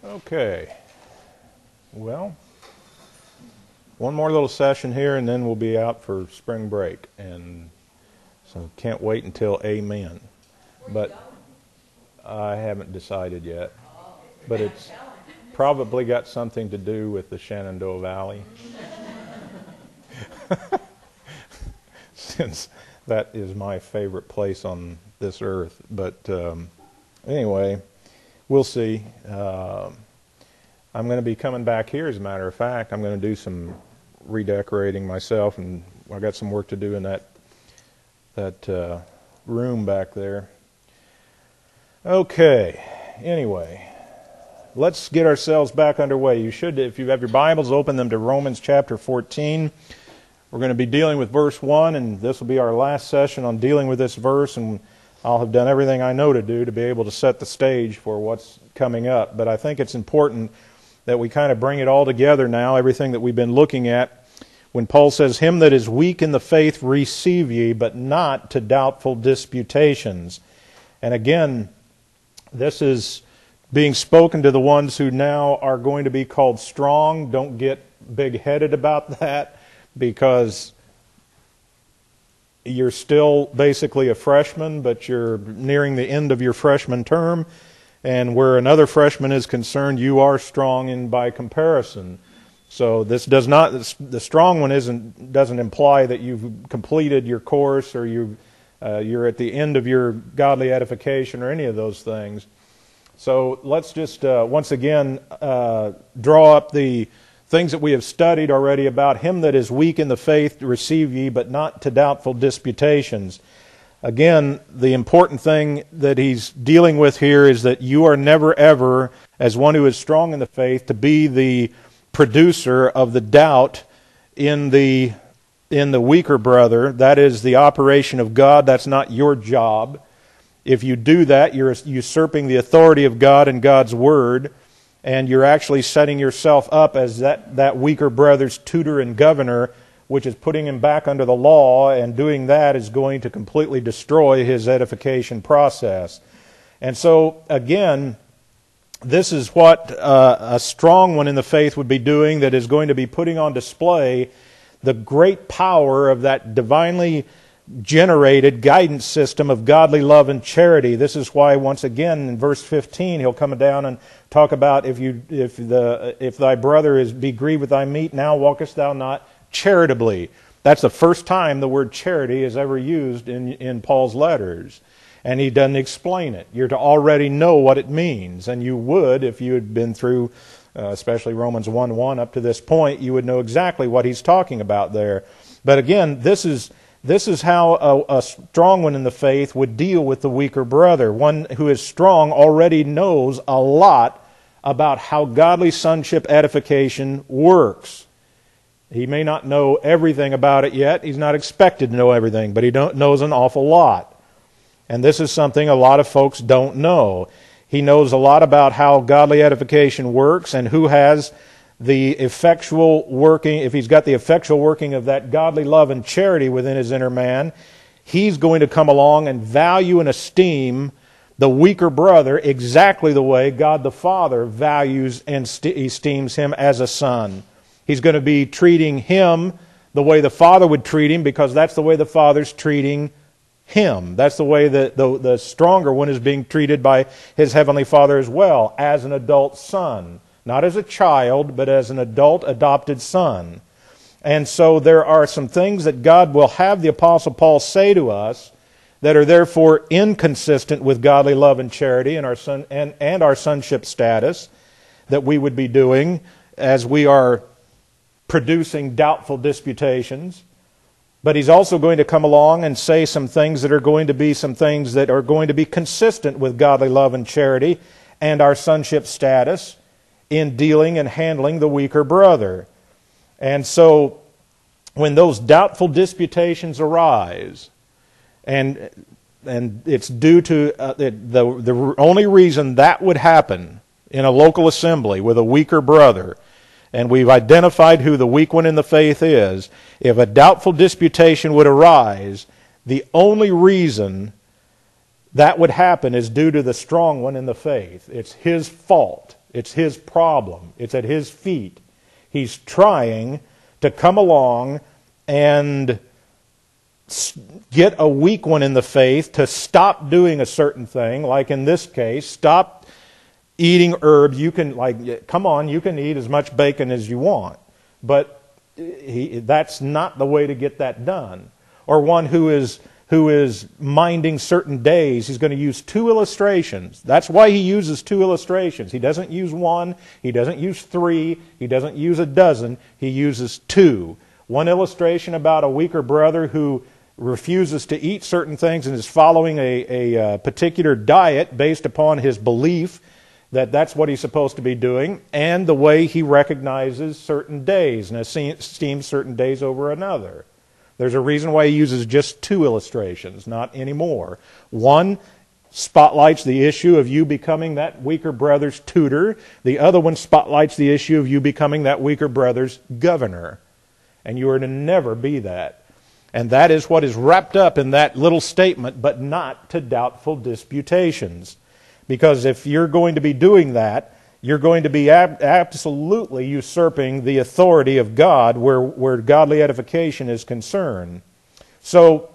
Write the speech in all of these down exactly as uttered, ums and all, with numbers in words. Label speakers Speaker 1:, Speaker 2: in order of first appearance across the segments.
Speaker 1: Okay, well, one more little session here and then we'll be out for spring break, and so can't wait until amen. But I haven't decided yet, but it's probably got something to do with the Shenandoah Valley, since that is my favorite place on this earth. But um, anyway, we'll see. Uh, I'm going to be coming back here, as a matter of fact. I'm going to do some redecorating myself, and I got some work to do in that that uh, room back there. Okay, anyway, let's get ourselves back underway. You should, if you have your Bibles, open them to Romans chapter fourteen. We're going to be dealing with verse one, and this will be our last session on dealing with this verse, and I'll have done everything I know to do to be able to set the stage for what's coming up. But I think it's important that we kind of bring it all together now, everything that we've been looking at. When Paul says, "Him that is weak in the faith receive ye, but not to doubtful disputations." And again, this is being spoken to the ones who now are going to be called strong. Don't get big-headed about that, because you're still basically a freshman, but you're nearing the end of your freshman term. And where another freshman is concerned, you are strong in by comparison. So this does not, the strong one isn't doesn't imply that you've completed your course or you uh, you're at the end of your godly edification or any of those things. So let's just uh, once again uh, draw up the things that we have studied already about him that is weak in the faith to receive ye, but not to doubtful disputations. Again, the important thing that he's dealing with here is that you are never ever, as one who is strong in the faith, to be the producer of the doubt in the in the weaker brother. That is the operation of God. That's not your job. If you do that, you're usurping the authority of God and God's Word, and you're actually setting yourself up as that, that weaker brother's tutor and governor, which is putting him back under the law, and doing that is going to completely destroy his edification process. And so, again, this is what uh, a strong one in the faith would be doing, that is going to be putting on display the great power of that divinely generated guidance system of godly love and charity. This is why, once again, in verse fifteen, he'll come down and talk about if you if the if thy brother is be grieved with thy meat, now walkest thou not charitably. That's the first time the word charity is ever used in in Paul's letters. And he doesn't explain it. You're to already know what it means. And you would, if you had been through, uh, especially Romans one one up to this point, you would know exactly what he's talking about there. But again, this is this is how a, a strong one in the faith would deal with the weaker brother. One who is strong already knows a lot about how godly sonship edification works. He may not know everything about it yet. He's not expected to know everything, but he don't, knows an awful lot. And this is something a lot of folks don't know. He knows a lot about how godly edification works and who has the effectual working, if he's got the effectual working of that godly love and charity within his inner man, he's going to come along and value and esteem the weaker brother exactly the way God the Father values and esteems him as a son. He's going to be treating him the way the Father would treat him, because that's the way the Father's treating him. That's the way that the, the stronger one is being treated by his Heavenly Father as well, as an adult son. Not as a child, but as an adult adopted son. And so there are some things that God will have the Apostle Paul say to us that are therefore inconsistent with godly love and charity and our son and, and our sonship status that we would be doing as we are producing doubtful disputations. But he's also going to come along and say some things that are going to be some things that are going to be consistent with godly love and charity and our sonship status in dealing and handling the weaker brother. And so when those doubtful disputations arise, and and it's due to uh, the, the the only reason that would happen in a local assembly with a weaker brother, and we've identified who the weak one in the faith is, if a doubtful disputation would arise, the only reason that would happen is due to the strong one in the faith. It's his fault. It's his problem. It's at his feet. He's trying to come along and get a weak one in the faith to stop doing a certain thing, like in this case, stop eating herbs. You can, like, come on, you can eat as much bacon as you want. But he, that's not the way to get that done. Or one who is who is minding certain days, he's going to use two illustrations. That's why he uses two illustrations. He doesn't use one, he doesn't use three, he doesn't use a dozen, he uses two. One illustration about a weaker brother who refuses to eat certain things and is following a, a, a particular diet based upon his belief that that's what he's supposed to be doing, and the way he recognizes certain days and esteems certain days over another. There's a reason why he uses just two illustrations, not any more. One spotlights the issue of you becoming that weaker brother's tutor. The other one spotlights the issue of you becoming that weaker brother's governor. And you are to never be that. And that is what is wrapped up in that little statement, but not to doubtful disputations. Because if you're going to be doing that, you're going to be ab- absolutely usurping the authority of God where, where godly edification is concerned. So,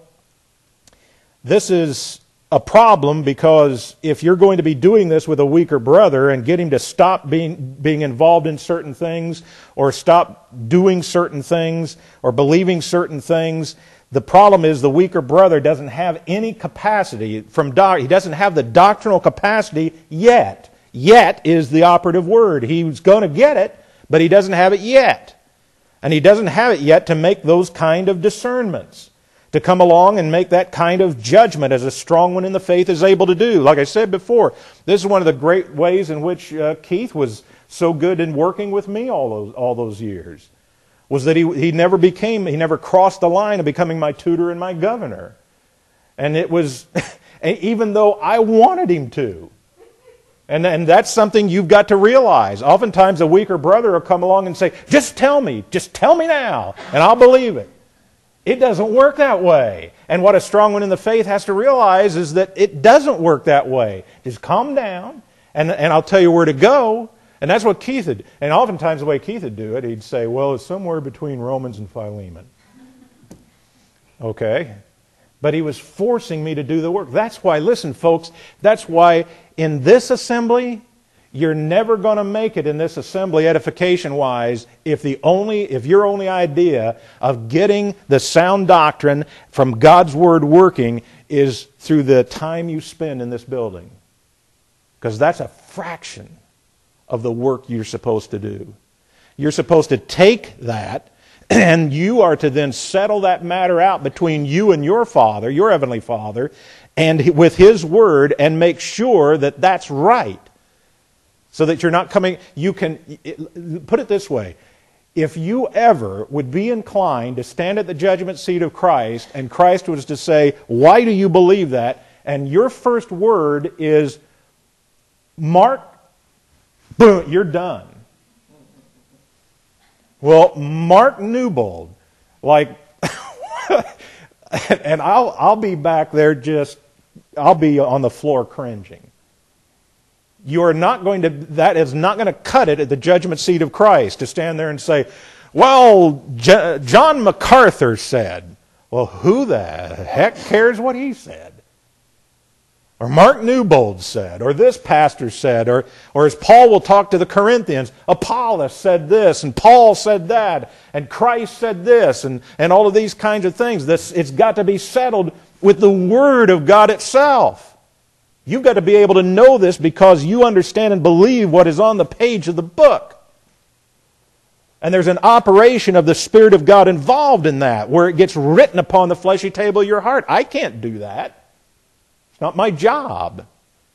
Speaker 1: this is a problem, because if you're going to be doing this with a weaker brother and get him to stop being, being involved in certain things, or stop doing certain things, or believing certain things, the problem is the weaker brother doesn't have any capacity from doc- he doesn't have the doctrinal capacity yet. Yet is the operative word. He's going to get it, but he doesn't have it yet. And he doesn't have it yet to make those kind of discernments, to come along and make that kind of judgment as a strong one in the faith is able to do. Like I said before, this is one of the great ways in which uh, Keith was so good in working with me all those, all those years, was that he, he never became, he never crossed the line of becoming my tutor and my governor. And it was, even though I wanted him to. And, and that's something you've got to realize. Oftentimes a weaker brother will come along and say, just tell me, just tell me now, and I'll believe it. It doesn't work that way. And what a strong one in the faith has to realize is that it doesn't work that way. Just calm down, and, and I'll tell you where to go. And that's what Keith would, and oftentimes the way Keith would do it, he'd say, well, it's somewhere between Romans and Philemon. Okay? But he was forcing me to do the work. That's why, listen, folks, that's why in this assembly, you're never going to make it in this assembly edification-wise if the only, if your only idea of getting the sound doctrine from God's Word working is through the time you spend in this building. Because that's a fraction of the work you're supposed to do. You're supposed to take that, and you are to then settle that matter out between you and your Father, your Heavenly Father, and with His Word, and make sure that that's right. So that you're not coming, you can, put it this way, if you ever would be inclined to stand at the judgment seat of Christ, and Christ was to say, why do you believe that? And your first word is, Mark, boom, you're done. Well, Mark Newbold, like, and I'll I'll be back there just, I'll be on the floor cringing. You are not going to, that is not going to cut it at the judgment seat of Christ to stand there and say, well, J- John MacArthur said. Well, who the heck cares what he said? Or Mark Newbold said, or this pastor said, or, or as Paul will talk to the Corinthians, Apollos said this, and Paul said that, and Christ said this, and, and all of these kinds of things. This, it's got to be settled with the Word of God itself. You've got to be able to know this because you understand and believe what is on the page of the book. And there's an operation of the Spirit of God involved in that, where it gets written upon the fleshy table of your heart. I can't do that. It's not my job.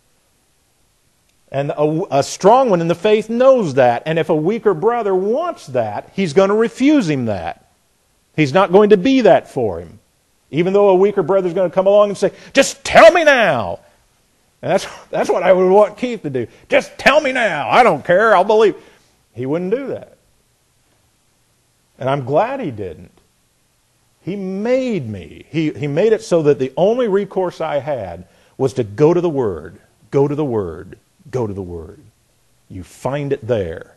Speaker 1: And a, a strong one in the faith knows that. And if a weaker brother wants that, he's going to refuse him that. He's not going to be that for him. Even though a weaker brother is going to come along and say, just tell me now. And that's, that's what I would want Keith to do. Just tell me now. I don't care. I'll believe. He wouldn't do that. And I'm glad he didn't. He made me. He, he made it so that the only recourse I had was to go to the Word. Go to the Word. Go to the Word. You find it there.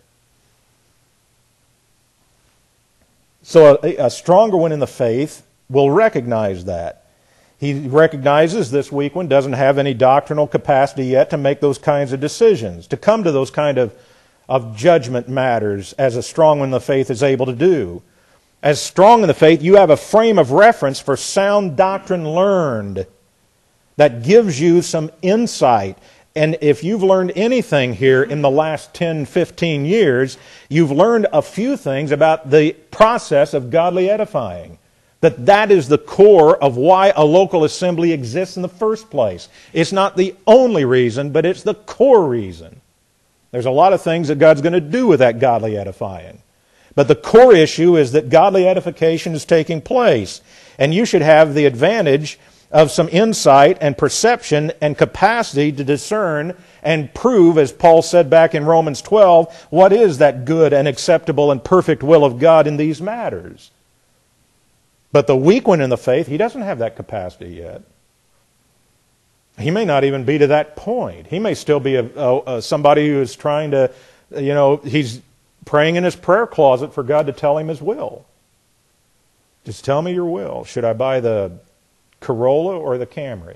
Speaker 1: So a, a stronger one in the faith will recognize that. He recognizes this weak one doesn't have any doctrinal capacity yet to make those kinds of decisions, to come to those kind of, of judgment matters as a strong one in the faith is able to do. As strong in the faith, you have a frame of reference for sound doctrine learned that gives you some insight. And if you've learned anything here in the last ten, fifteen years, you've learned a few things about the process of godly edifying. That that is the core of why a local assembly exists in the first place. It's not the only reason, but it's the core reason. There's a lot of things that God's going to do with that godly edifying. But the core issue is that godly edification is taking place. And you should have the advantage of some insight and perception and capacity to discern and prove, as Paul said back in Romans twelve, what is that good and acceptable and perfect will of God in these matters. But the weak one in the faith, he doesn't have that capacity yet. He may not even be to that point. He may still be a, a, a somebody who is trying to, you know, he's praying in his prayer closet for God to tell him his will. Just tell me your will. Should I buy the Corolla or the Camry?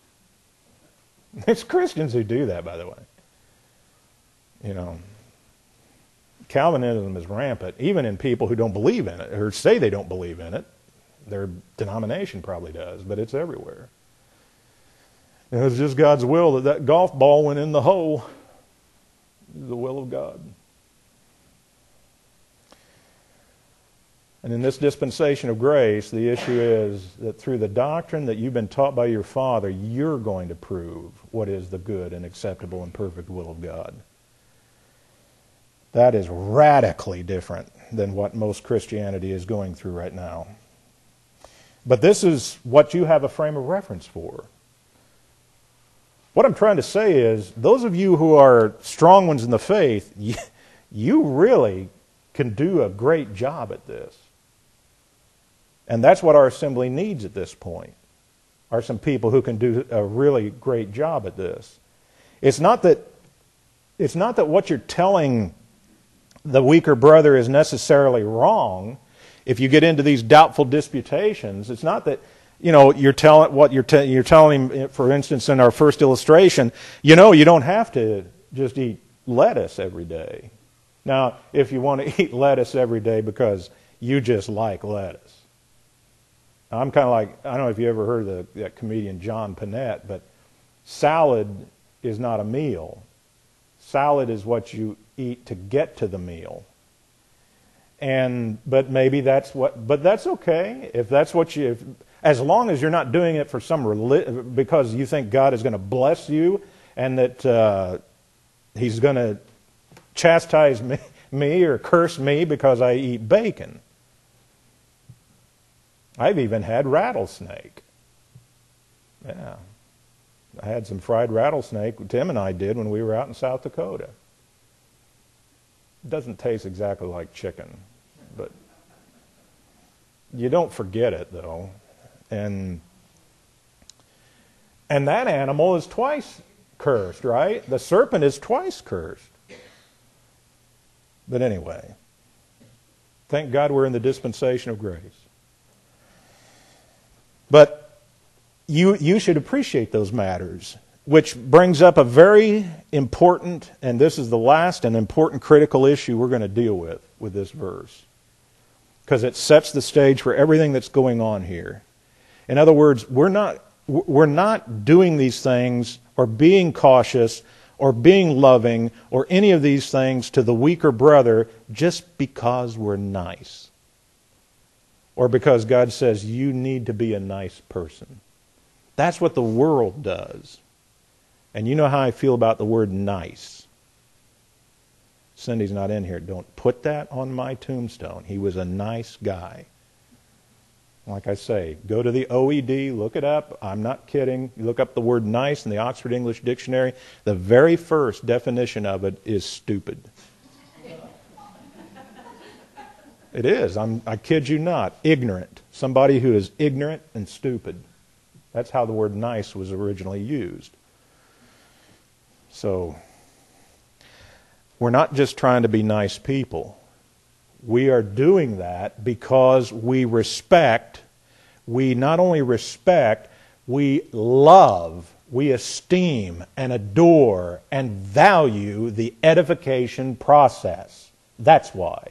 Speaker 1: It's Christians who do that, by the way. You know, Calvinism is rampant, even in people who don't believe in it, or say they don't believe in it. Their denomination probably does, but it's everywhere. It was just God's will that that golf ball went in the hole. The will of God. And in this dispensation of grace, the issue is that through the doctrine that you've been taught by your Father, you're going to prove what is the good and acceptable and perfect will of God. That is radically different than what most Christianity is going through right now. But this is what you have a frame of reference for. What I'm trying to say is, those of you who are strong ones in the faith, you, you really can do a great job at this. And that's what our assembly needs at this point, are some people who can do a really great job at this. It's not that, it's not that what you're telling the weaker brother is necessarily wrong. If you get into these doubtful disputations, it's not that, you know, you're telling what you're te- you're telling him. For instance, in our first illustration, you know, you don't have to just eat lettuce every day. Now, if you want to eat lettuce every day because you just like lettuce, I'm kind of like, I don't know if you ever heard of the, that comedian John Panette, but salad is not a meal. Salad is what you eat to get to the meal. And but maybe that's what. But that's okay if that's what you. If, as long as you're not doing it for some reli- because you think God is going to bless you and that uh, He's going to chastise me, me or curse me because I eat bacon. I've even had rattlesnake. Yeah, I had some fried rattlesnake. Tim and I did when we were out in South Dakota. It doesn't taste exactly like chicken. But you don't forget it, though. And and that animal is twice cursed, right? The serpent is twice cursed. But anyway, thank God we're in the dispensation of grace. But you you should appreciate those matters, which brings up a very important, and this is the last and important critical issue we're going to deal with with this verse. Because it sets the stage for everything that's going on here. In other words, we're not we're not doing these things or being cautious or being loving or any of these things to the weaker brother just because we're nice. Or because God says you need to be a nice person. That's what the world does. And you know how I feel about the word nice. Cindy's not in here. Don't put that on my tombstone. He was a nice guy. Like I say, go to the O E D, look it up. I'm not kidding. You look up the word nice in the Oxford English Dictionary. The very first definition of it is stupid. It is. I'm, I kid you not. Ignorant. Somebody who is ignorant and stupid. That's how the word nice was originally used. So, we're not just trying to be nice people. We are doing that because we respect, we not only respect, we love, we esteem and adore and value the edification process. That's why.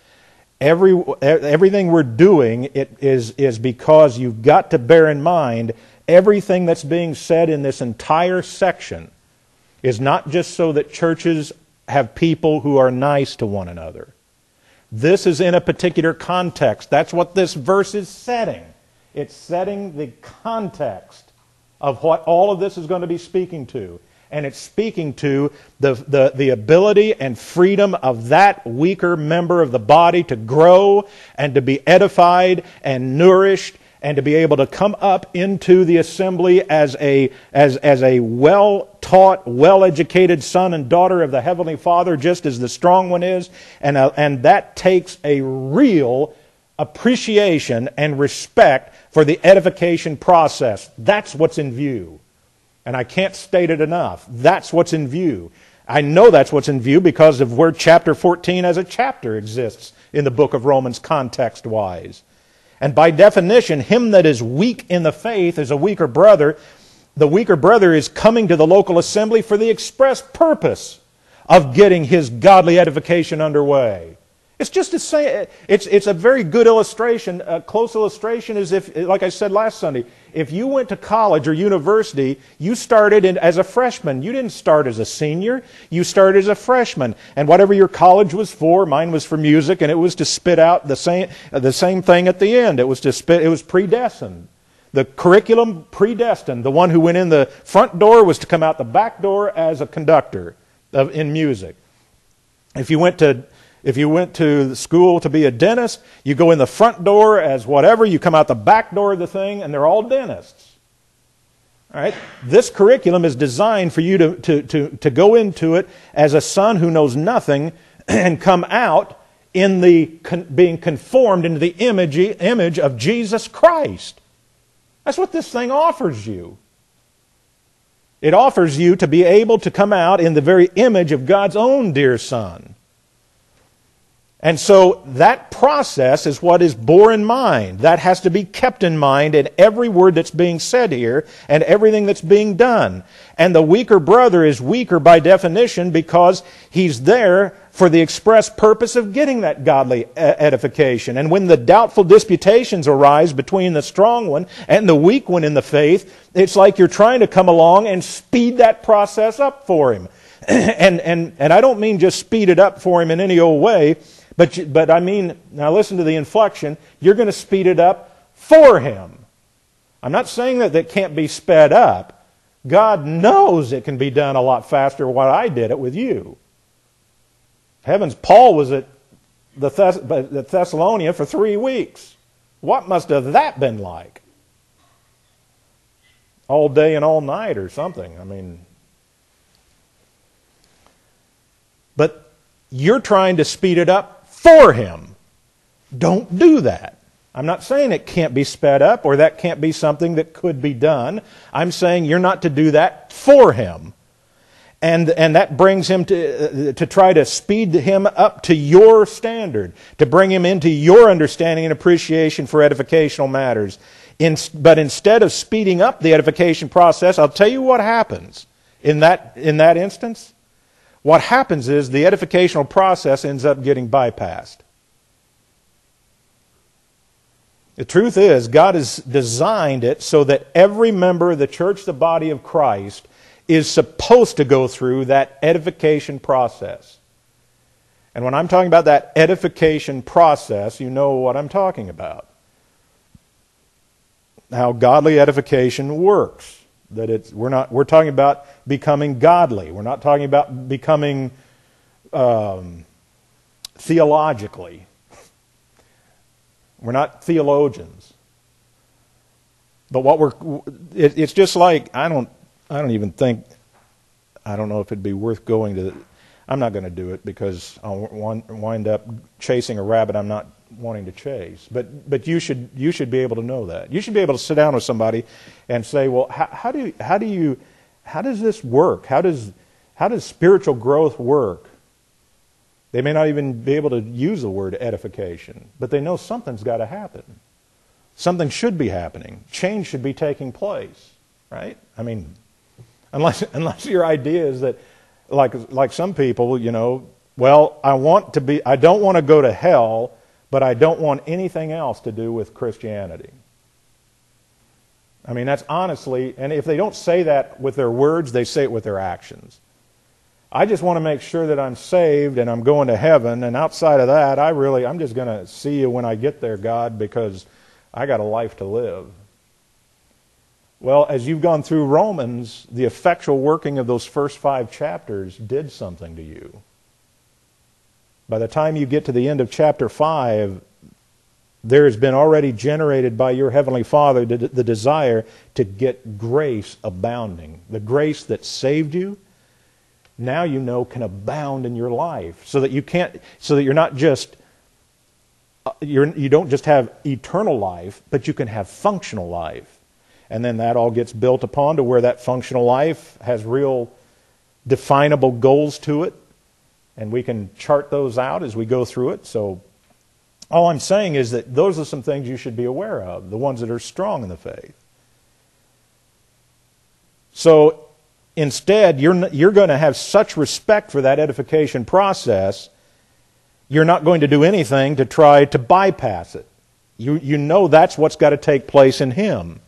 Speaker 1: Every, everything we're doing it is, is because you've got to bear in mind everything that's being said in this entire section is not just so that churches have people who are nice to one another. This is in a particular context. That's what this verse is setting. It's setting the context of what all of this is going to be speaking to. And it's speaking to the, the, the ability and freedom of that weaker member of the body to grow and to be edified and nourished and to be able to come up into the assembly as a, as, as a well-taught, well-educated son and daughter of the Heavenly Father, just as the strong one is. And, uh, and that takes a real appreciation and respect for the edification process. That's what's in view. And I can't state it enough. That's what's in view. I know that's what's in view because of where chapter fourteen as a chapter exists in the book of Romans context-wise. And by definition, him that is weak in the faith is a weaker brother. The weaker brother is coming to the local assembly for the express purpose of getting his godly edification underway. It's just to say, it's, it's a very good illustration. A close illustration is if, like I said last Sunday, if you went to college or university, you started in, as a freshman. You didn't start as a senior. You started as a freshman. And whatever your college was for, mine was for music, and it was to spit out the same, the same thing at the end. It was to spit, it was predestined. The curriculum predestined. The one who went in the front door was to come out the back door as a conductor of, in music. If you went to If you went to school to be a dentist, you go in the front door as whatever, you come out the back door of the thing, and they're all dentists. All right? This curriculum is designed for you to, to, to, to go into it as a son who knows nothing and come out in the being conformed into the image, image of Jesus Christ. That's what this thing offers you. It offers you to be able to come out in the very image of God's own dear Son. And so that process is what is bore in mind. That has to be kept in mind in every word that's being said here and everything that's being done. And the weaker brother is weaker by definition because he's there for the express purpose of getting that godly edification. And when the doubtful disputations arise between the strong one and the weak one in the faith, it's like you're trying to come along and speed that process up for him. and, and, and I don't mean just speed it up for him in any old way, But, you, but I mean, now listen to the inflection, you're going to speed it up for him. I'm not saying that that can't be sped up. God knows it can be done a lot faster than what I did it with you. Heavens, Paul was at the, Thess- the Thessalonia for three weeks. What must have that been like? All day and all night or something. I mean, but you're trying to speed it up for him. Don't do that. I'm not saying it can't be sped up or that can't be something that could be done. I'm saying you're not to do that for him. And, and that brings him to, uh, to try to speed him up to your standard, to bring him into your understanding and appreciation for edificational matters. In, but instead of speeding up the edification process, I'll tell you what happens in that, in that instance. What happens is the edificational process ends up getting bypassed. The truth is, God has designed it so that every member of the church, the body of Christ, is supposed to go through that edification process. And when I'm talking about that edification process, you know what I'm talking about. How godly edification works. That it's we're not we're talking about becoming godly. We're not talking about becoming um, theologically. We're not theologians. But what we're it, it's just like I don't I don't even think I don't know if it'd be worth going to. I'm not going to do it because I'll wind up chasing a rabbit I'm not wanting to chase. But but you should you should be able to know that. You should be able to sit down with somebody and say, well, how, how do you, how do you how does this work? How does how does spiritual growth work? They may not even be able to use the word edification, but they know something's got to happen. Something should be happening. Change should be taking place, right? I mean, unless unless your idea is that, like like some people, you know, well, I want to be, I don't want to go to hell, but I don't want anything else to do with Christianity. I mean, that's honestly, and if they don't say that with their words, they say it with their actions. I just want to make sure that I'm saved and I'm going to heaven, and outside of that, I really, I'm just going to see you when I get there, God, because I got a life to live. Well, as you've gone through Romans, the effectual working of those first five chapters did something to you. By the time you get to the end of chapter five, there has been already generated by your Heavenly Father the desire to get grace abounding. The grace that saved you, now you know can abound in your life, so that you can't, so that you're not just, you're, you don't just have eternal life, but you can have functional life. And then that all gets built upon to where that functional life has real definable goals to it. And we can chart those out as we go through it. So all I'm saying is that those are some things you should be aware of, the ones that are strong in the faith. So instead, you're, you're going to have such respect for that edification process, you're not going to do anything to try to bypass it. You, you know that's what's got to take place in him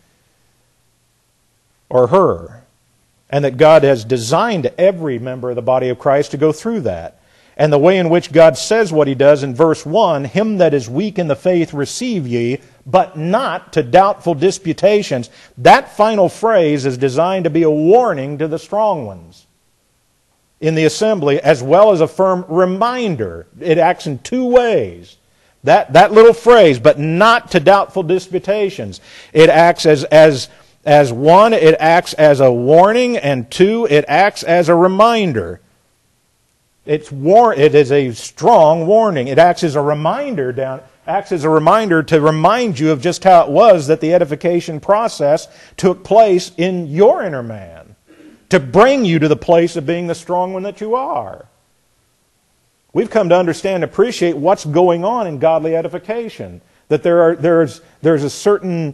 Speaker 1: or her, and that God has designed every member of the body of Christ to go through that. And the way in which God says what he does in verse one, him that is weak in the faith receive ye, but not to doubtful disputations. That final phrase is designed to be a warning to the strong ones in the assembly, as well as a firm reminder. It acts in two ways. That, that little phrase, but not to doubtful disputations. It acts as, as, as one, it acts as a warning, and two, it acts as a reminder. It's war, it is a strong warning. It acts as a reminder down, acts as a reminder to remind you of just how it was that the edification process took place in your inner man, to bring you to the place of being the strong one that you are. We've come to understand and appreciate what's going on in godly edification. That there are there's there's a certain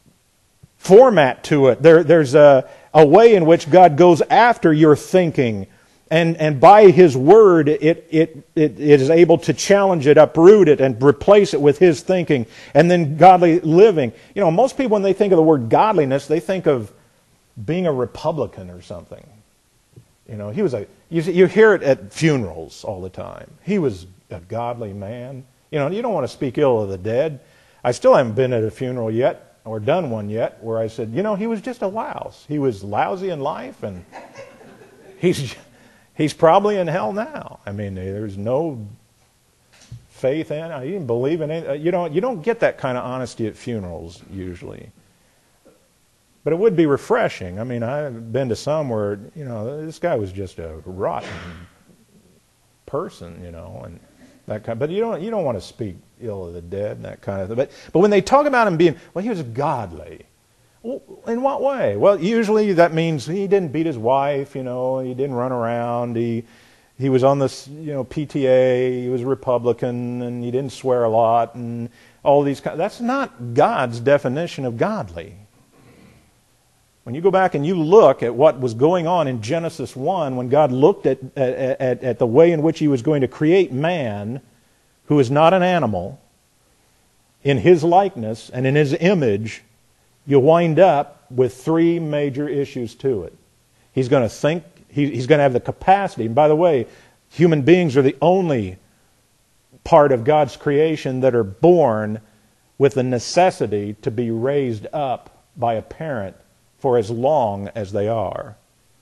Speaker 1: format to it. There there's a, a way in which God goes after your thinking. And, and by His Word, it, it, it, it is able to challenge it, uproot it, and replace it with His thinking. And then godly living. You know, most people, when they think of the word godliness, they think of being a Republican or something. You know, he was a, you, you hear it at funerals all the time. He was a godly man. You know, you don't want to speak ill of the dead. I still haven't been at a funeral yet, or done one yet, where I said, you know, he was just a louse. He was lousy in life, and he's... He's probably in hell now. I mean, there's no faith in it. He didn't believe in it. You don't, you don't get that kind of honesty at funerals usually. But it would be refreshing. I mean, I've been to some where, you know, this guy was just a rotten person, you know, and that kind. But you don't, you don't want to speak ill of the dead and that kind of thing. But, but when they talk about him being, well, he was godly. Well, in what way? Well, usually that means he didn't beat his wife, you know, he didn't run around, he he was on this, you know, P T A, he was a Republican, and he didn't swear a lot, and all these kinds. That's not God's definition of godly. When you go back and you look at what was going on in Genesis one, when God looked at, at, at, at the way in which He was going to create man, who is not an animal, in His likeness and in His image, you wind up with three major issues to it. He's going to think, he, he's going to have the capacity. And by the way, human beings are the only part of God's creation that are born with the necessity to be raised up by a parent for as long as they are.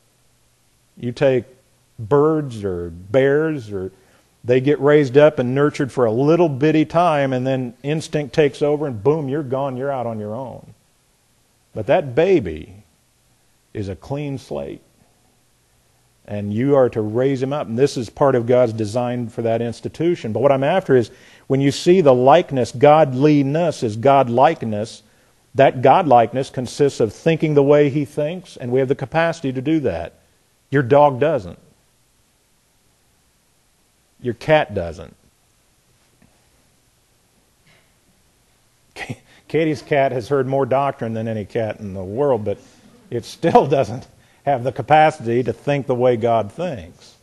Speaker 1: You take birds or bears, or they get raised up and nurtured for a little bitty time, and then instinct takes over, and boom, you're gone, you're out on your own. But that baby is a clean slate. And you are to raise him up. And this is part of God's design for that institution. But what I'm after is, when you see the likeness, godliness is godlikeness, that godlikeness consists of thinking the way He thinks, and we have the capacity to do that. Your dog doesn't. Your cat doesn't. Katie's cat has heard more doctrine than any cat in the world, but it still doesn't have the capacity to think the way God thinks.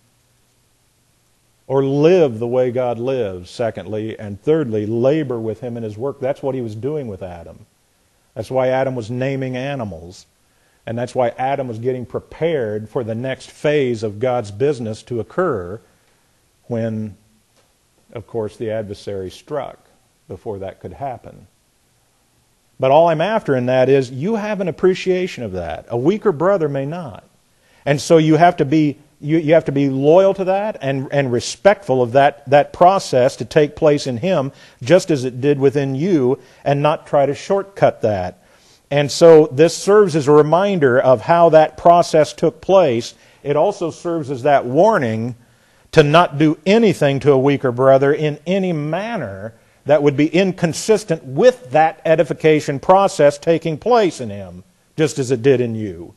Speaker 1: Or live the way God lives, secondly. And thirdly, labor with Him in His work. That's what He was doing with Adam. That's why Adam was naming animals. And that's why Adam was getting prepared for the next phase of God's business to occur when, of course, the adversary struck before that could happen. But all I'm after in that is you have an appreciation of that. A weaker brother may not. And so you have to be you, you have to be loyal to that and, and respectful of that, that process to take place in him just as it did within you, and not try to shortcut that. And so this serves as a reminder of how that process took place. It also serves as that warning to not do anything to a weaker brother in any manner that would be inconsistent with that edification process taking place in him, just as it did in you.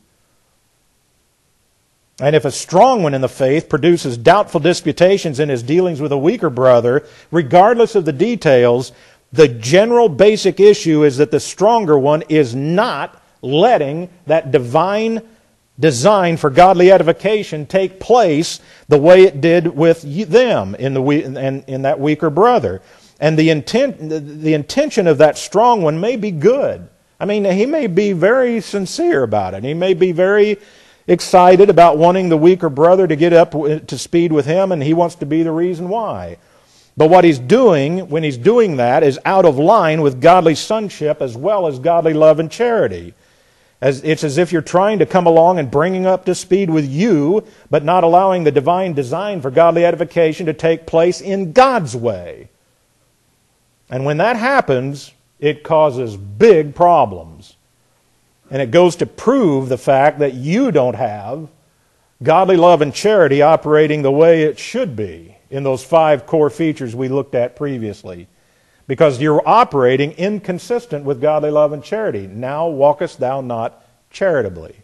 Speaker 1: And if a strong one in the faith produces doubtful disputations in his dealings with a weaker brother, regardless of the details, the general basic issue is that the stronger one is not letting that divine design for godly edification take place the way it did with them in, the, in, in that weaker brother. And the intent, the intention of that strong one may be good. I mean, he may be very sincere about it. He may be very excited about wanting the weaker brother to get up to speed with him, and he wants to be the reason why. But what he's doing when he's doing that is out of line with godly sonship as well as godly love and charity. As, it's as if you're trying to come along and bringing up to speed with you, but not allowing the divine design for godly edification to take place in God's way. And when that happens, it causes big problems. And it goes to prove the fact that you don't have godly love and charity operating the way it should be in those five core features we looked at previously. Because you're operating inconsistent with godly love and charity. Now walkest thou not charitably.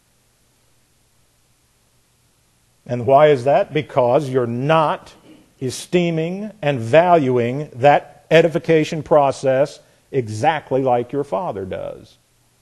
Speaker 1: And why is that? Because you're not esteeming and valuing that edification process exactly like your Father does.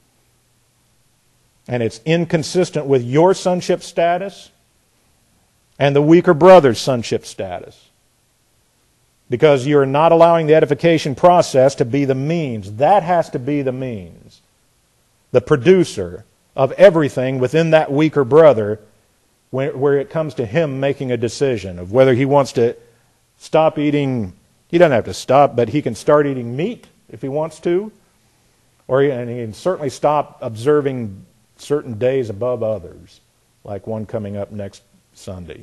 Speaker 1: And it's inconsistent with your sonship status and the weaker brother's sonship status. Because you're not allowing the edification process to be the means. That has to be the means. The producer of everything within that weaker brother, where, where it comes to him making a decision of whether he wants to stop eating. He doesn't have to stop, but he can start eating meat if he wants to. Or he, and he can certainly stop observing certain days above others, like one coming up next Sunday.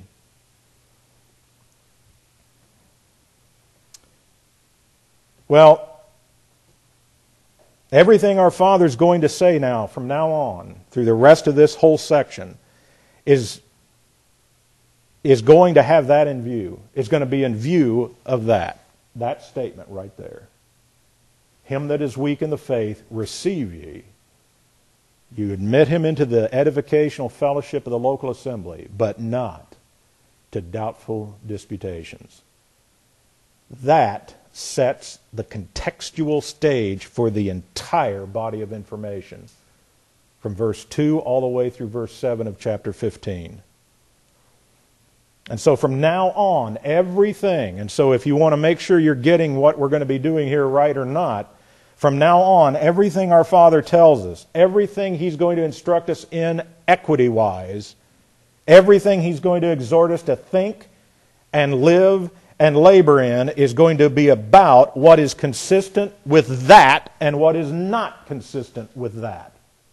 Speaker 1: Well, everything our Father's going to say now, from now on, through the rest of this whole section, is, is going to have that in view. It's going to be in view of that. That statement right there. Him that is weak in the faith, receive ye. You admit him into the edificational fellowship of the local assembly, but not to doubtful disputations. That sets the contextual stage for the entire body of information, from verse two all the way through verse seven of chapter fifteen. And so from now on, everything, and so if you want to make sure you're getting what we're going to be doing here right or not, from now on, everything our Father tells us, everything He's going to instruct us in equity-wise, everything He's going to exhort us to think and live and labor in is going to be about what is consistent with that and what is not consistent with that.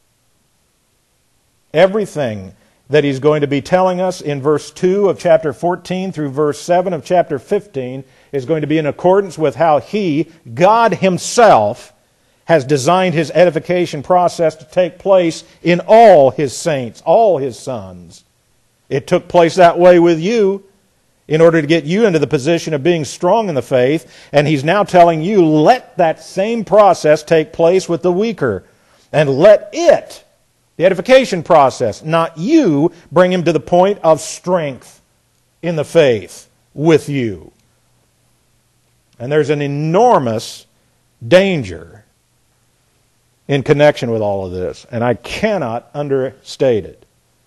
Speaker 1: Everything that He's going to be telling us in verse two of chapter fourteen through verse seven of chapter fifteen is going to be in accordance with how He, God Himself, has designed His edification process to take place in all His saints, all His sons. It took place that way with you in order to get you into the position of being strong in the faith, and He's now telling you, let that same process take place with the weaker, and let it, the edification process, not you, bring him to the point of strength in the faith with you. And there's an enormous danger in connection with all of this, and I cannot understate it.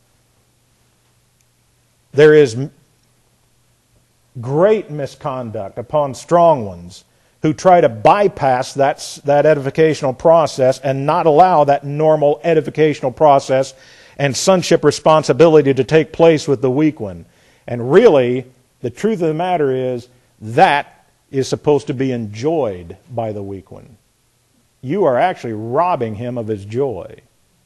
Speaker 1: There is great misconduct upon strong ones who try to bypass that, that edificational process and not allow that normal edificational process and sonship responsibility to take place with the weak one. And really, the truth of the matter is, that is supposed to be enjoyed by the weak one. You are actually robbing him of his joy.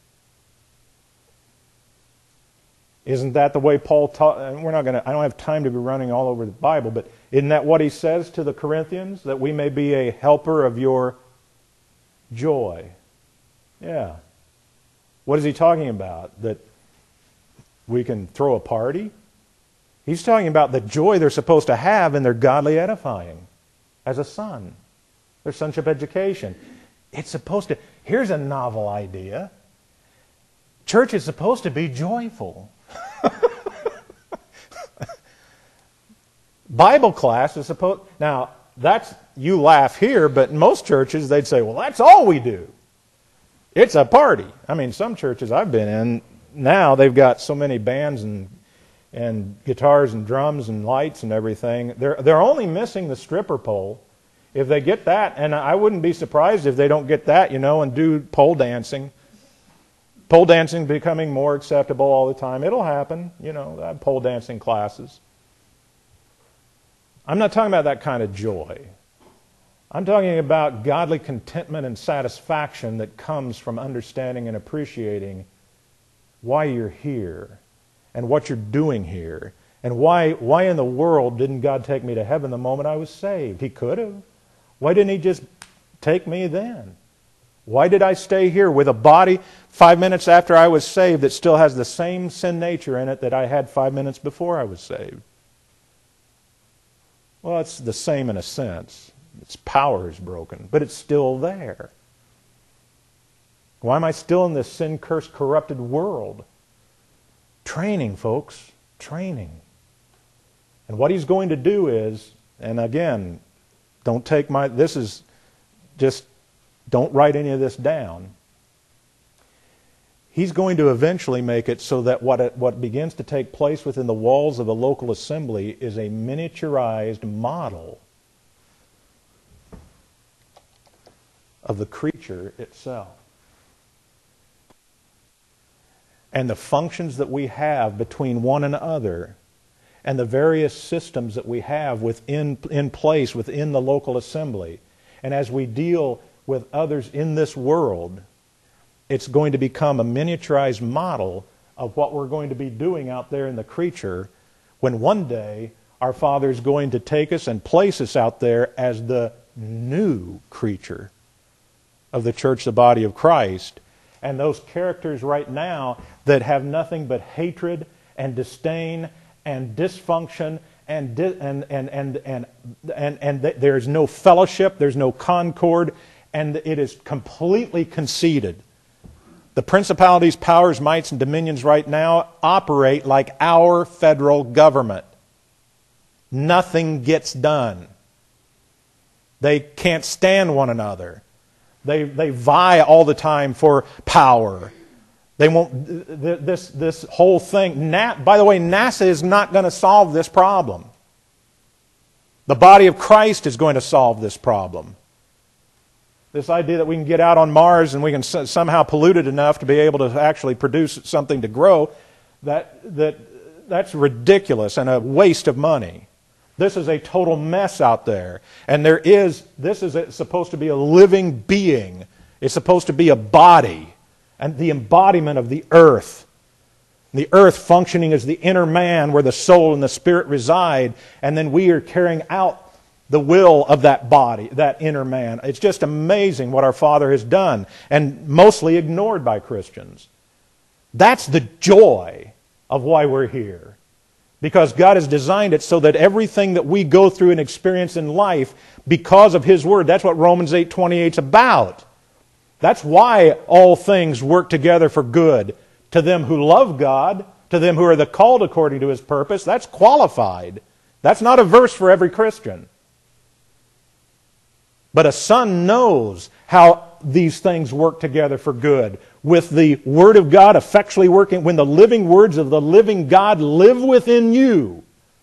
Speaker 1: Isn't that the way Paul taught? And we're not going to, I don't have time to be running all over the Bible, but isn't that what he says to the Corinthians? That we may be a helper of your joy. Yeah. What is he talking about? That we can throw a party? He's talking about the joy they're supposed to have in their godly edifying as a son. Their sonship education. It's supposed to, here's a novel idea. Church is supposed to be joyful. Bible class is supposed, now that's, you laugh here, but in most churches they'd say, well, that's all we do. It's a party. I mean, some churches I've been in, now they've got so many bands and and guitars and drums and lights and everything. They're they're only missing the stripper pole. If they get that, and I wouldn't be surprised if they don't get that, you know, and do pole dancing. Pole dancing becoming more acceptable all the time. It'll happen, you know, I have pole dancing classes. I'm not talking about that kind of joy. I'm talking about godly contentment and satisfaction that comes from understanding and appreciating why you're here and what you're doing here. And why, why in the world didn't God take me to heaven the moment I was saved? He could have. Why didn't He just take me then? Why did I stay here with a body five minutes after I was saved that still has the same sin nature in it that I had five minutes before I was saved? Well, it's the same in a sense. Its power is broken, but it's still there. Why am I still in this sin-cursed, corrupted world? Training, folks. Training. And what He's going to do is, and again, don't take my, this is just, don't write any of this down. He's going to eventually make it so that what, it, what begins to take place within the walls of a local assembly is a miniaturized model of the creature itself. And the functions that we have between one another and the various systems that we have within in place within the local assembly. And as we deal with others in this world, it's going to become a miniaturized model of what we're going to be doing out there in the creature when one day our Father is going to take us and place us out there as the new creature of the church, the body of Christ. And those characters right now that have nothing but hatred and disdain and dysfunction and di- and and and and and, and th- there's no fellowship, there's no concord, and it is completely conceited. The principalities, powers, mights, and dominions right now operate like our federal government. Nothing gets done. They can't stand one another. They they vie all the time for power. They won't. This this whole thing. By the way, NASA is not going to solve this problem. The body of Christ is going to solve this problem. This idea that we can get out on Mars and we can somehow pollute it enough to be able to actually produce something to grow, that that that's ridiculous and a waste of money. This is a total mess out there. And there is, this is a, supposed to be a living being. It's supposed to be a body and the embodiment of the earth. The earth functioning as the inner man where the soul and the spirit reside. And then we are carrying out the will of that body, that inner man. It's just amazing what our Father has done and mostly ignored by Christians. That's the joy of why we're here. Because God has designed it so that everything that we go through and experience in life, because of His Word, that's what Romans eight twenty-eight is about. That's why all things work together for good to them who love God, to them who are the called according to His purpose. That's qualified. That's not a verse for every Christian. But a son knows how these things work together for good. With the Word of God effectually working, when the living words of the living God live within you,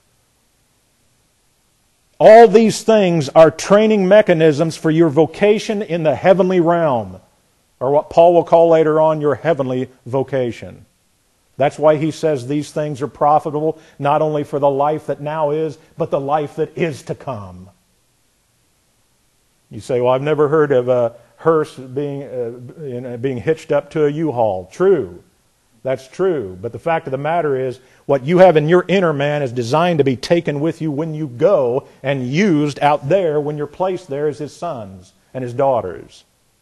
Speaker 1: all these things are training mechanisms for your vocation in the heavenly realm, or what Paul will call later on your heavenly vocation. That's why he says these things are profitable, not only for the life that now is, but the life that is to come. You say, well, I've never heard of a hearse being, uh, you know, being hitched up to a U-Haul. True. That's true. But the fact of the matter is, what you have in your inner man is designed to be taken with you when you go and used out there when you're placed there as his sons and his daughters.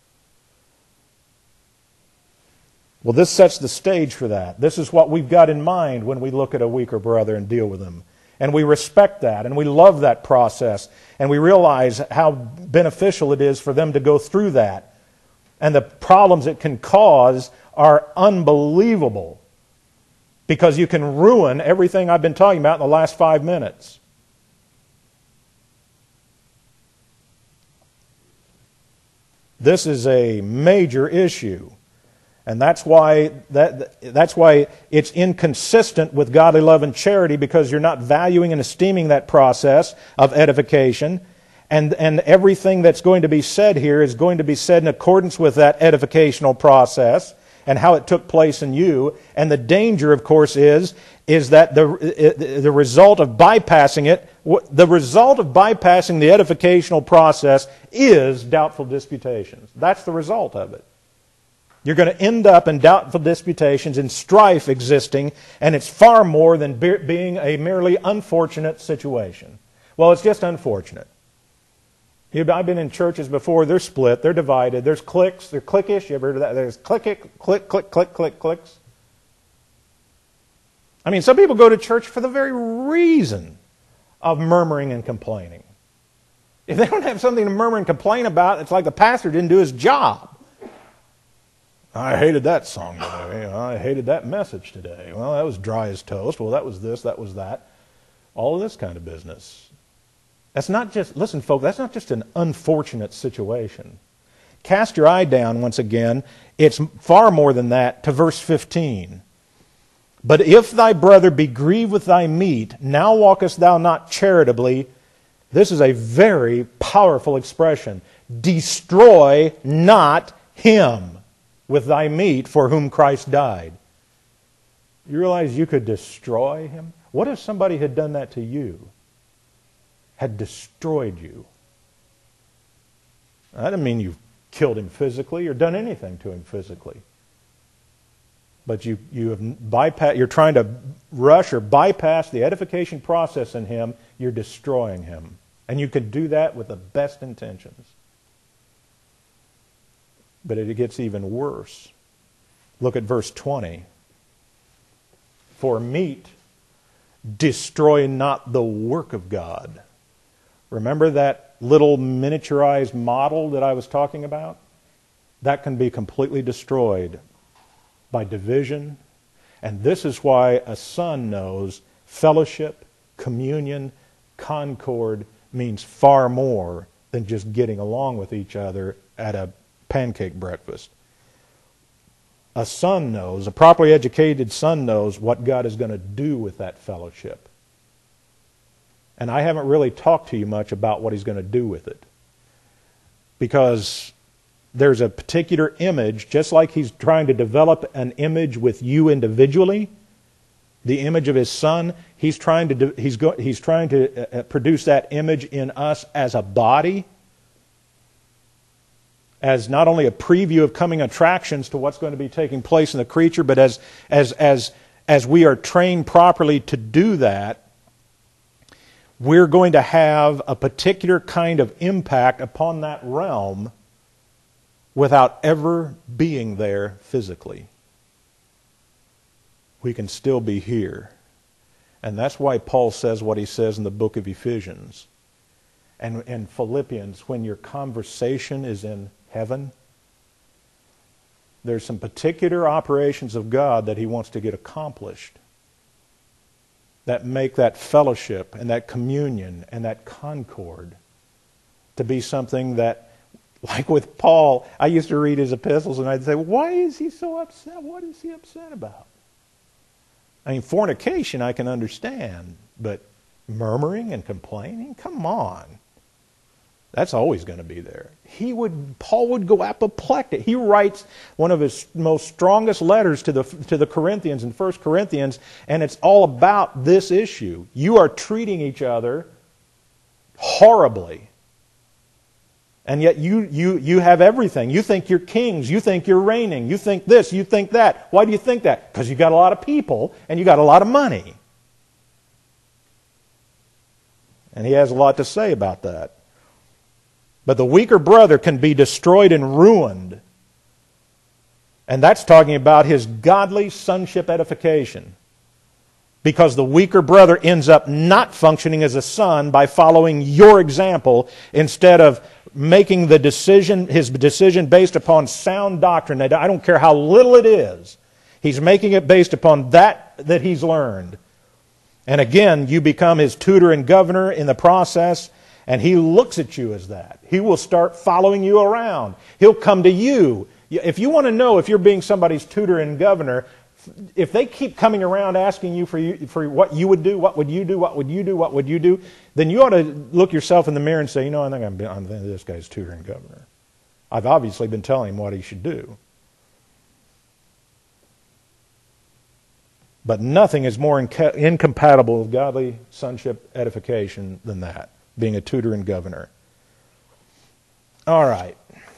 Speaker 1: Well, this sets the stage for that. This is what we've got in mind when we look at a weaker brother and deal with him. And we respect that, and we love that process, and we realize how beneficial it is for them to go through that. And the problems it can cause are unbelievable, because you can ruin everything I've been talking about in the last five minutes. This is a major issue. And that's why that that's why it's inconsistent with godly love and charity, because you're not valuing and esteeming that process of edification. And, and everything that's going to be said here is going to be said in accordance with that edificational process and how it took place in you. And the danger, of course, is, is that the, the result of bypassing it, the result of bypassing the edificational process is doubtful disputations. That's the result of it. You're going to end up in doubtful disputations and strife existing, and it's far more than be, being a merely unfortunate situation. Well, it's just unfortunate. I've been in churches before. They're split. They're divided. There's cliques. They're cliquish. You ever heard of that? There's click, click, click, click, click, click, clicks. I mean, some people go to church for the very reason of murmuring and complaining. If they don't have something to murmur and complain about, it's like the pastor didn't do his job. I hated that song today. I hated that message today. Well, that was dry as toast. Well, that was this, that was that. All of this kind of business. That's not just, listen, folks, that's not just an unfortunate situation. Cast your eye down once again. It's far more than that to verse fifteen. But if thy brother be grieved with thy meat, now walkest thou not charitably. This is a very powerful expression. Destroy not him with thy meat for whom Christ died. You realize you could destroy him? What if somebody had done that to you? Had destroyed you? That doesn't mean you've killed him physically or done anything to him physically. But you, you have bypass, you're trying to rush or bypass the edification process in him. You're destroying him. And you can do that with the best intentions. But it gets even worse. Look at verse twenty. For meat, destroy not the work of God. Remember that little miniaturized model that I was talking about? That can be completely destroyed by division. And this is why a son knows fellowship, communion, concord means far more than just getting along with each other at a pancake breakfast. A son knows, a properly educated son knows what God is going to do with that fellowship. And I haven't really talked to you much about what he's going to do with it. Because there's a particular image, just like he's trying to develop an image with you individually, the image of his son, he's trying to, do, he's go, he's trying to uh, produce that image in us as a body, as not only a preview of coming attractions to what's going to be taking place in the creature, but as as as as we are trained properly to do that, we're going to have a particular kind of impact upon that realm without ever being there physically. We can still be here. And that's why Paul says what he says in the book of Ephesians. And in Philippians, when your conversation is in heaven, there's some particular operations of God that he wants to get accomplished. that make that fellowship and that communion and that concord to be something that, like with Paul, I used to read his epistles and I'd say, why is he so upset? What is he upset about? I mean, fornication I can understand, but murmuring and complaining? Come on. That's always going to be there. He would, Paul would go apoplectic. He writes one of his most strongest letters to the to the Corinthians in First Corinthians, and it's all about this issue. You are treating each other horribly. And yet you, you, you have everything. You think you're kings. You think you're reigning. You think this. You think that. Why do you think that? Because you got a lot of people and you got a lot of money. And he has a lot to say about that. But the weaker brother can be destroyed and ruined. And that's talking about his godly sonship edification. Because the weaker brother ends up not functioning as a son by following your example instead of making the decision, his decision based upon sound doctrine. I don't care how little it is. He's making it based upon that that he's learned. And again, you become his tutor and governor in the process, and he looks at you as that. He will start following you around. He'll come to you. If you want to know if you're being somebody's tutor and governor, if they keep coming around asking you for, you for what you would do, what would you do, what would you do, what would you do, then you ought to look yourself in the mirror and say, you know, I think I'm, I'm this guy's tutor and governor. I've obviously been telling him what he should do. But nothing is more inca- incompatible with godly sonship edification than that, being a tutor and governor. All right.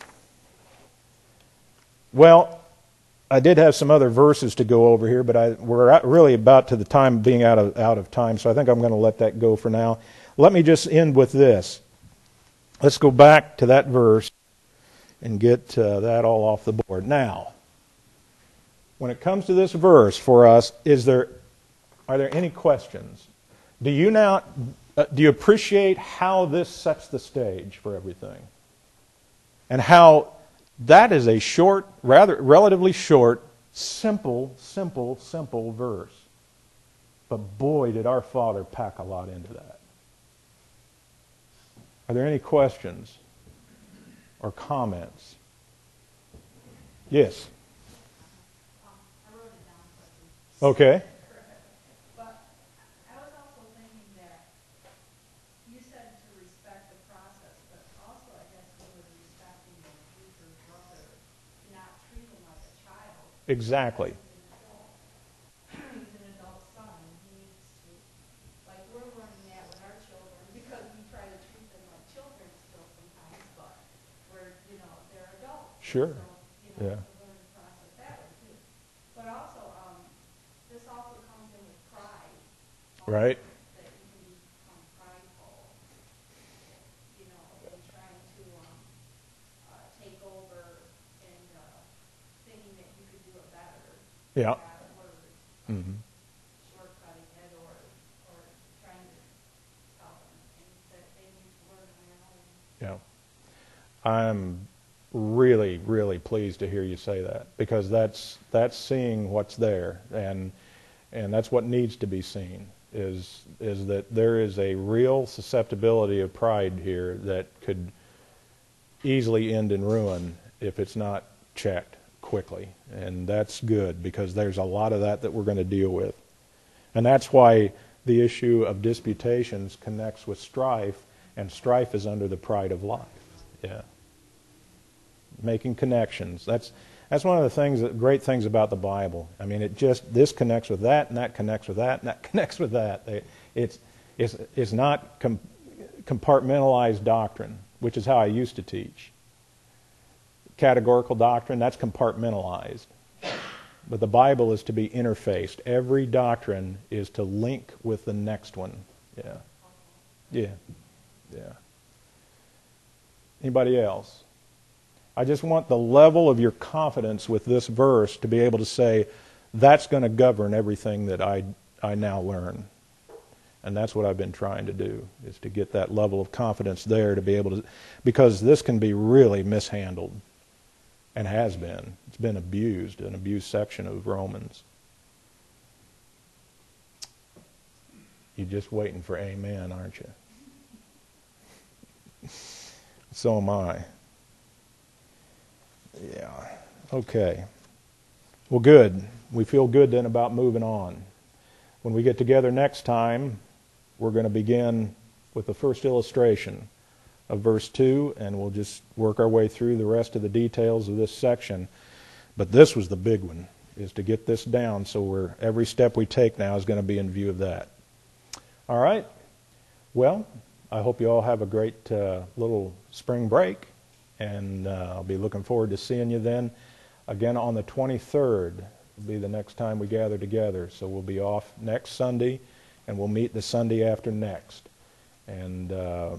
Speaker 1: Well, I did have some other verses to go over here, but I, we're at really about to the time being out of, out of time, so I think I'm going to let that go for now. Let me just end with this. Let's go back to that verse and get uh, that all off the board. Now, when it comes to this verse for us, is there, are there any questions? Do you now, uh, do you appreciate how this sets the stage for everything? And how that is a short, rather relatively short, simple, simple, simple verse. But boy, did our Father pack a lot into that. Are there any questions or comments? Yes. Okay.
Speaker 2: But I was also thinking that you said to respect the process, but also I guess you were respecting the weaker brother, not treat him like a child.
Speaker 1: Exactly.
Speaker 2: He's an adult son, and he needs to, like we're learning that with our children, because we try to treat them like children still sometimes, but we're, you know, they're adults.
Speaker 1: Sure.
Speaker 2: So, you know,
Speaker 1: Yeah.
Speaker 2: to learn the process that way too. But also, um, this also comes in with pride.
Speaker 1: Right.
Speaker 2: That you can become prideful, you know, and trying to um, uh, take over and uh, thinking that you could do it better.
Speaker 1: Yeah.
Speaker 2: Without words,
Speaker 1: Mm-hmm.
Speaker 2: shortcutting it, or or trying to tell them things that they need to learn on their own.
Speaker 1: Yeah. I'm really, really pleased to hear you say that, because that's that's seeing what's there, and and that's what needs to be seen, is is that there is a real susceptibility of pride here that could easily end in ruin if it's not checked quickly. And that's good, because there's a lot of that that we're going to deal with. And that's why the issue of disputations connects with strife, and strife is under the pride of life. Yeah. Making connections. That's that's one of the things, that great things about the Bible. I mean, it just, this connects with that, and that connects with that, and that connects with that. They, it's it's it's not com- compartmentalized doctrine, which is how I used to teach. Categorical doctrine, that's compartmentalized. But the Bible is to be interfaced. Every doctrine is to link with the next one. Yeah. Yeah. Yeah. Anybody else? I just want the level of your confidence with this verse to be able to say, that's going to govern everything that I, I now learn. And that's what I've been trying to do, is to get that level of confidence there to be able to, because this can be really mishandled, and has been. It's been abused, an abused section of Romans. You're just waiting for amen, aren't you? So am I. Yeah. Okay. Well, good. We feel good then about moving on. When we get together next time, we're going to begin with the first illustration of verse two, and we'll just work our way through the rest of the details of this section. But this was the big one, is to get this down so we're, every step we take now is going to be in view of that. All right. Well, I hope you all have a great uh, little spring break, and uh, I'll be looking forward to seeing you then. Again, on the twenty-third will be the next time we gather together. So we'll be off next Sunday, and we'll meet the Sunday after next. And uh,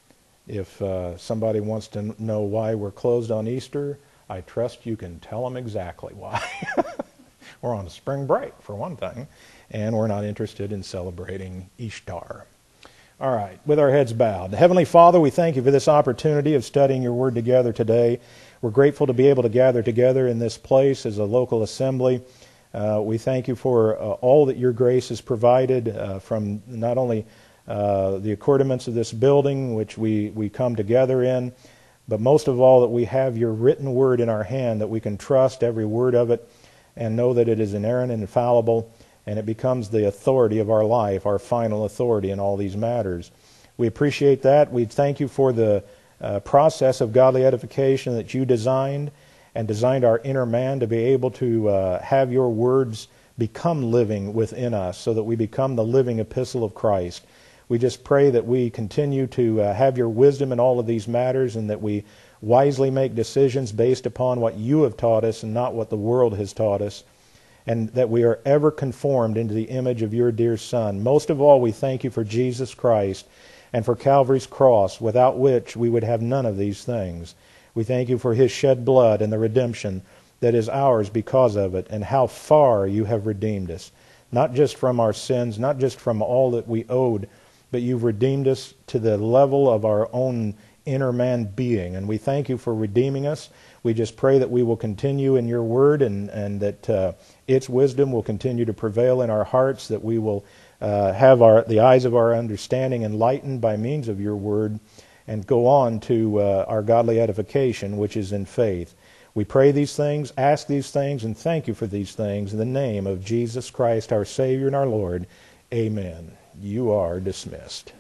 Speaker 1: if uh, somebody wants to know why we're closed on Easter, I trust you can tell them exactly why. We're on a spring break, for one thing, and we're not interested in celebrating Ishtar. All right, with our heads bowed. Heavenly Father, we thank you for this opportunity of studying your word together today. We're grateful to be able to gather together in this place as a local assembly. Uh, we thank you for uh, all that your grace has provided uh, from not only uh, the accoutrements of this building, which we, we come together in, but most of all that we have your written word in our hand, that we can trust every word of it and know that it is inerrant and infallible, and it becomes the authority of our life, our final authority in all these matters. We appreciate that. We thank you for the uh, process of godly edification that you designed, and designed our inner man to be able to uh, have your words become living within us, so that we become the living epistle of Christ. We just pray that we continue to uh, have your wisdom in all of these matters, and that we wisely make decisions based upon what you have taught us and not what the world has taught us, and that we are ever conformed into the image of your dear Son. Most of all, we thank you for Jesus Christ and for Calvary's cross, without which we would have none of these things. We thank you for his shed blood and the redemption that is ours because of it, and how far you have redeemed us, not just from our sins, not just from all that we owed, but you've redeemed us to the level of our own inner man being, and we thank you for redeeming us. We just pray that we will continue in your word, and, and that uh, its wisdom will continue to prevail in our hearts, that we will uh, have our, the eyes of our understanding enlightened by means of your word, and go on to uh, our godly edification, which is in faith. We pray these things, ask these things, and thank you for these things in the name of Jesus Christ, our Savior and our Lord. Amen. You are dismissed.